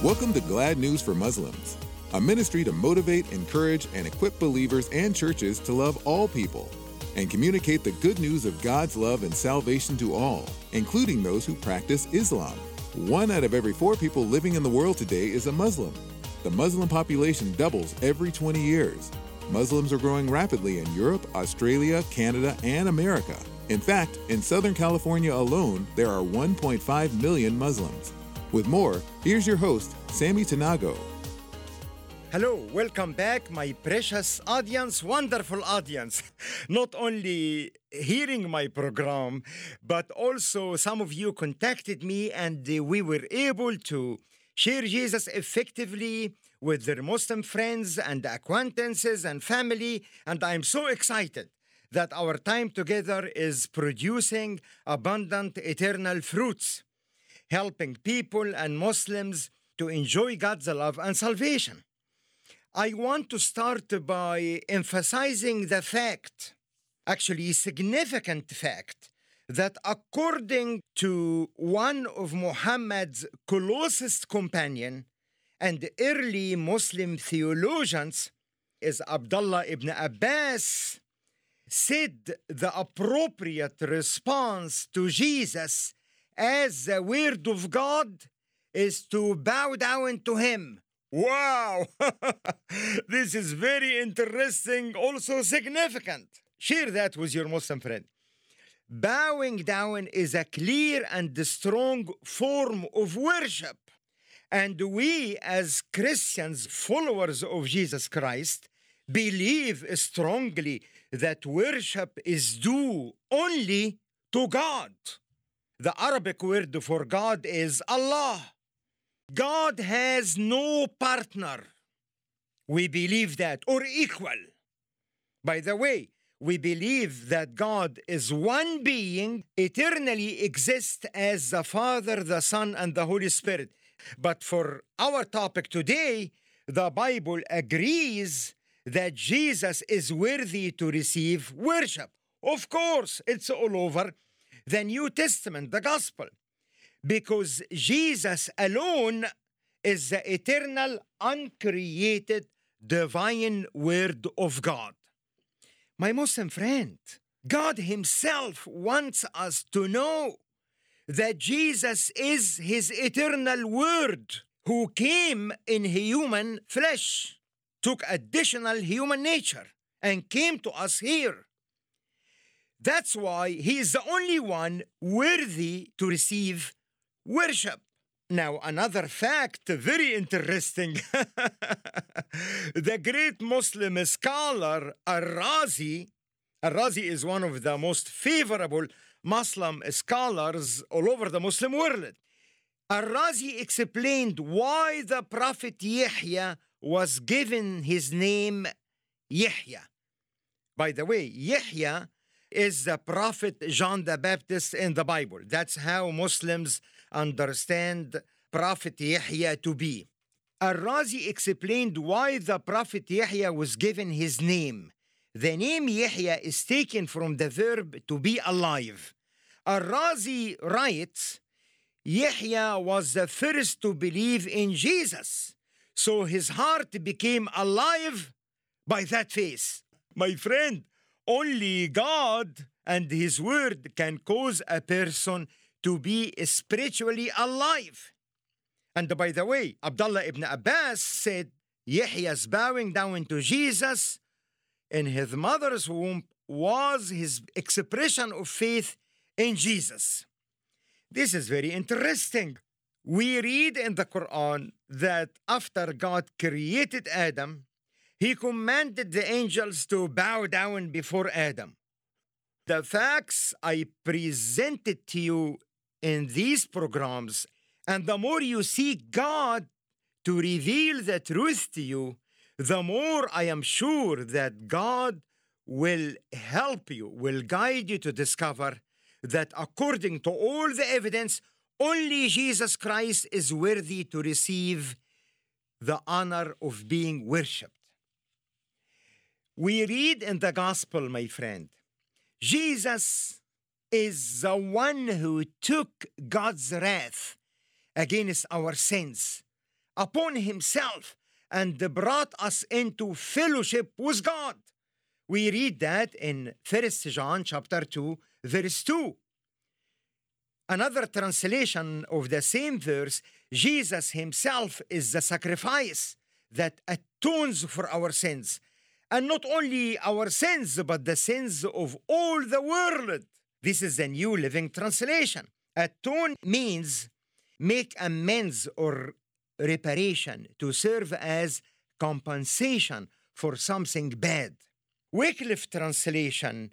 Welcome to Glad News for Muslims, a ministry to motivate, encourage, and equip believers and churches to love all people and communicate the good news of God's love and salvation to all, including those who practice Islam. 1 out of every 4 people living in the world today is a Muslim. The Muslim population doubles every 20 years. Muslims are growing rapidly in Europe, Australia, Canada, and America. In fact, in Southern California alone, there are 1.5 million Muslims. With more, here's your host, Sammy Tanago. Hello, welcome back, my precious audience, wonderful audience. Not only hearing my program, but also some of you contacted me and we were able to share Jesus effectively with their Muslim friends and acquaintances and family. And I'm so excited that our time together is producing abundant eternal fruits, helping people and Muslims to enjoy God's love and salvation. I want to start by emphasizing the fact, actually significant fact, that according to one of Muhammad's closest companion and early Muslim theologians, is Abdullah ibn Abbas, said the appropriate response to Jesus as the word of God is to bow down to him. Wow! This is very interesting, also significant. Share that with your Muslim friend. Bowing down is a clear and strong form of worship. And we, as Christians, followers of Jesus Christ, believe strongly that worship is due only to God. The Arabic word for God is Allah. God has no partner. We believe that, or equal. By the way, we believe that God is one being, eternally exists as the Father, the Son, and the Holy Spirit. But for our topic today, the Bible agrees that Jesus is worthy to receive worship. Of course, it's all over the New Testament, the Gospel, because Jesus alone is the eternal, uncreated, divine Word of God. My Muslim friend, God Himself wants us to know that Jesus is His eternal Word who came in human flesh, took additional human nature, and came to us here. That's why He is the only one worthy to receive worship. Now, another fact, very interesting. The great Muslim scholar Al-Razi is one of the most favorable Muslim scholars all over the Muslim world. Al-Razi explained why the Prophet Yahya was given his name Yahya. By the way, Yahya is the Prophet John the Baptist in the Bible. That's how Muslims understand Prophet Yahya to be. Al-Razi explained why the Prophet Yahya was given his name. The name Yahya is taken from the verb to be alive. Al-Razi writes, Yahya was the first to believe in Jesus, so his heart became alive by that faith. My friend, only God and His Word can cause a person to be spiritually alive. And by the way, Abdullah ibn Abbas said Yahya's bowing down to Jesus in his mother's womb was his expression of faith in Jesus. This is very interesting. We read in the Quran that after God created Adam, He commanded the angels to bow down before Adam. The facts I presented to you in these programs, and the more you seek God to reveal the truth to you, the more I am sure that God will help you, will guide you to discover that according to all the evidence, only Jesus Christ is worthy to receive the honor of being worshipped. We read in the Gospel, my friend, Jesus is the one who took God's wrath against our sins upon himself and brought us into fellowship with God. We read that in 1 John chapter 2, verse 2. Another translation of the same verse, Jesus himself is the sacrifice that atones for our sins. And not only our sins, but the sins of all the world. This is the New Living Translation. Atone means make amends or reparation, to serve as compensation for something bad. Wycliffe translation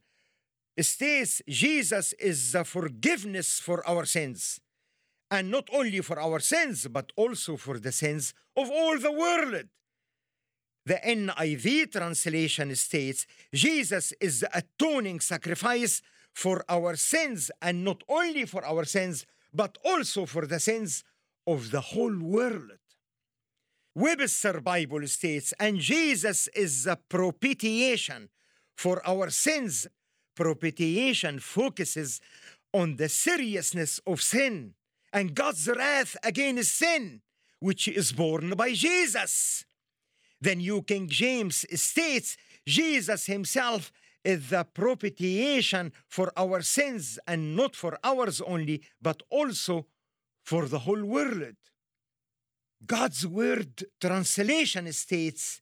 states Jesus is the forgiveness for our sins, and not only for our sins, but also for the sins of all the world. The NIV translation states Jesus is the atoning sacrifice for our sins, and not only for our sins, but also for the sins of the whole world. Webster Bible states, and Jesus is the propitiation for our sins. Propitiation focuses on the seriousness of sin and God's wrath against sin, which is borne by Jesus. The New King James states Jesus himself is the propitiation for our sins, and not for ours only, but also for the whole world. God's Word translation states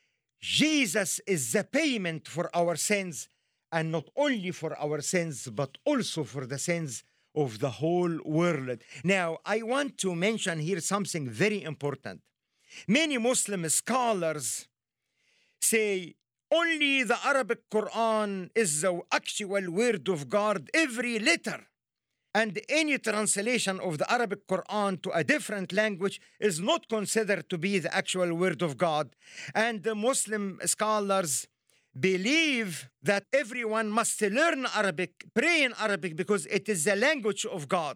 Jesus is the payment for our sins, and not only for our sins, but also for the sins of the whole world. Now, I want to mention here something very important. Many Muslim scholars say only the Arabic Quran is the actual word of God, every letter. And any translation of the Arabic Quran to a different language is not considered to be the actual word of God. And the Muslim scholars believe that everyone must learn Arabic, pray in Arabic, because it is the language of God.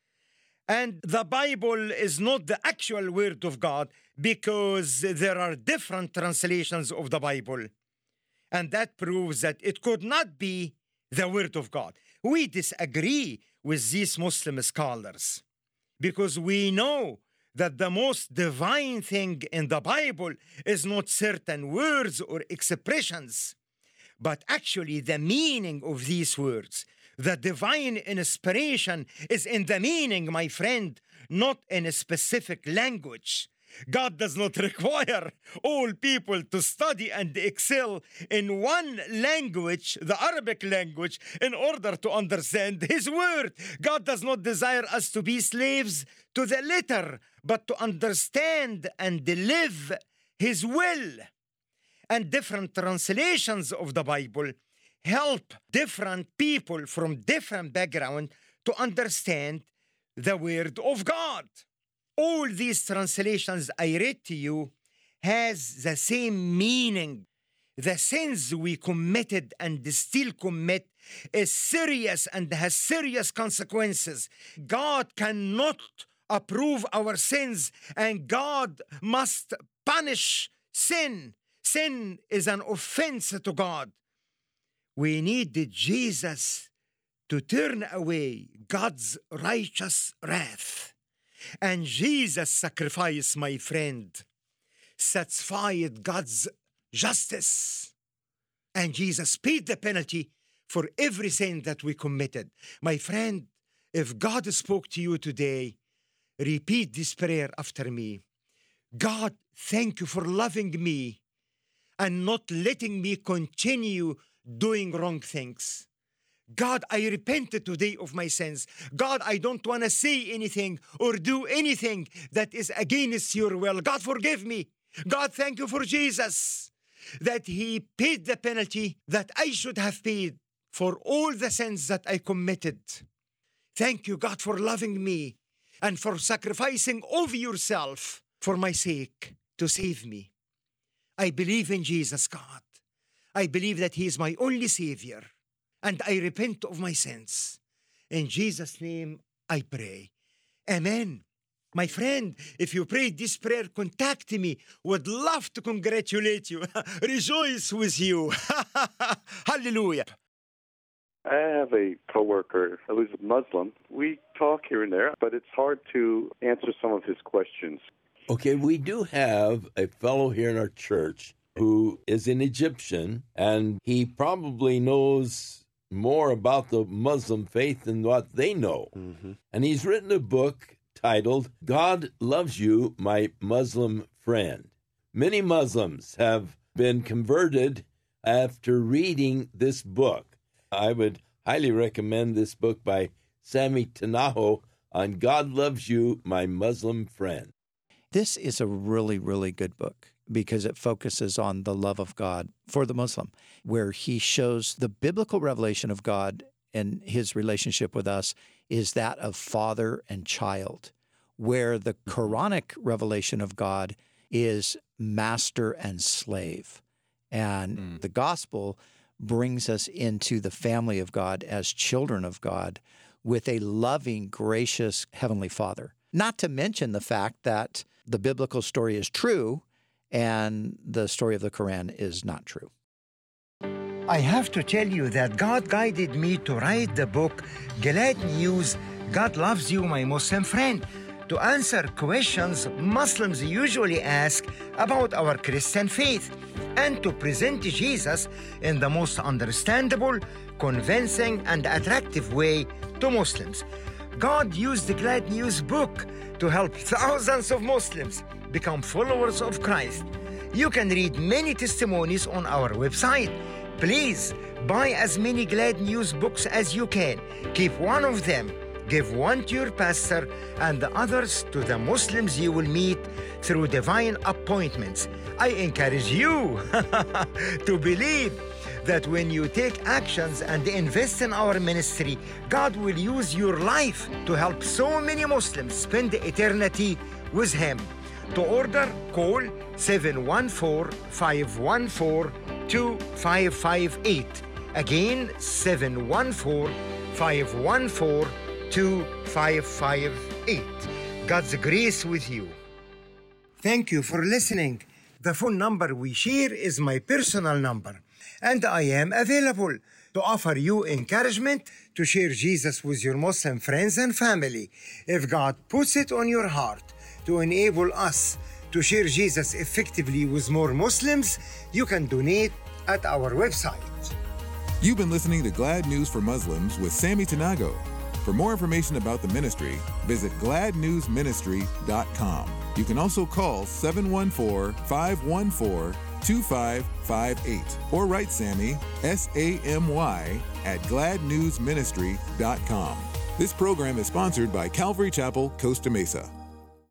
And the Bible is not the actual word of God, because there are different translations of the Bible. And that proves that it could not be the word of God. We disagree with these Muslim scholars, because we know that the most divine thing in the Bible is not certain words or expressions, but actually the meaning of these words. The divine inspiration is in the meaning, my friend, not in a specific language. God does not require all people to study and excel in one language, the Arabic language, in order to understand His word. God does not desire us to be slaves to the letter, but to understand and live His will. And different translations of the Bible help different people from different backgrounds to understand the word of God. All these translations I read to you has the same meaning. The sins we committed and still commit is serious and has serious consequences. God cannot approve our sins, and God must punish sin. Sin is an offense to God. We needed Jesus to turn away God's righteous wrath. And Jesus' sacrifice, my friend, satisfied God's justice. And Jesus paid the penalty for every sin that we committed. My friend, if God spoke to you today, repeat this prayer after me. God, thank you for loving me and not letting me continue doing wrong things. God, I repented today of my sins. God, I don't want to say anything or do anything that is against your will. God, forgive me. God, thank you for Jesus, that He paid the penalty that I should have paid for all the sins that I committed. Thank you, God, for loving me and for sacrificing of yourself for my sake to save me. I believe in Jesus, God. I believe that He is my only Savior. And I repent of my sins. In Jesus' name, I pray. Amen. My friend, if you prayed this prayer, contact me. Would love to congratulate you. Rejoice with you. Hallelujah. I have a coworker who's a Muslim. We talk here and there, but it's hard to answer some of his questions. Okay, we do have a fellow here in our church who is an Egyptian, and he probably knows more about the Muslim faith than what they know. Mm-hmm. And he's written a book titled, God Loves You, My Muslim Friend. Many Muslims have been converted after reading this book. I would highly recommend this book by Sammy Tanaho on God Loves You, My Muslim Friend. This is a really, really good book because it focuses on the love of God for the Muslim, where he shows the biblical revelation of God and his relationship with us is that of father and child, where the Quranic revelation of God is master and slave. And the gospel brings us into the family of God as children of God with a loving, gracious Heavenly Father. Not to mention the fact that the biblical story is true and the story of the Quran is not true. I have to tell you that God guided me to write the book, Glad News, God Loves You, My Muslim Friend, to answer questions Muslims usually ask about our Christian faith and to present Jesus in the most understandable, convincing, and attractive way to Muslims. God used the Glad News book to help thousands of Muslims become followers of Christ. You can read many testimonies on our website. Please buy as many Glad News books as you can. Keep one of them. Give one to your pastor and the others to the Muslims you will meet through divine appointments. I encourage you to believe that when you take actions and invest in our ministry, God will use your life to help so many Muslims spend eternity with Him. To order, call 714-514-2558. Again, 714-514-2558. God's grace with you. Thank you for listening. The phone number we share is my personal number, and I am available to offer you encouragement to share Jesus with your Muslim friends and family. If God puts it on your heart to enable us to share Jesus effectively with more Muslims, you can donate at our website. You've been listening to Glad News for Muslims with Sammy Tanago. For more information about the ministry, visit gladnewsministry.com. You can also call 714-514-2558 or write Sammy, S-A-M-Y, at gladnewsministry.com. This program is sponsored by Calvary Chapel, Costa Mesa.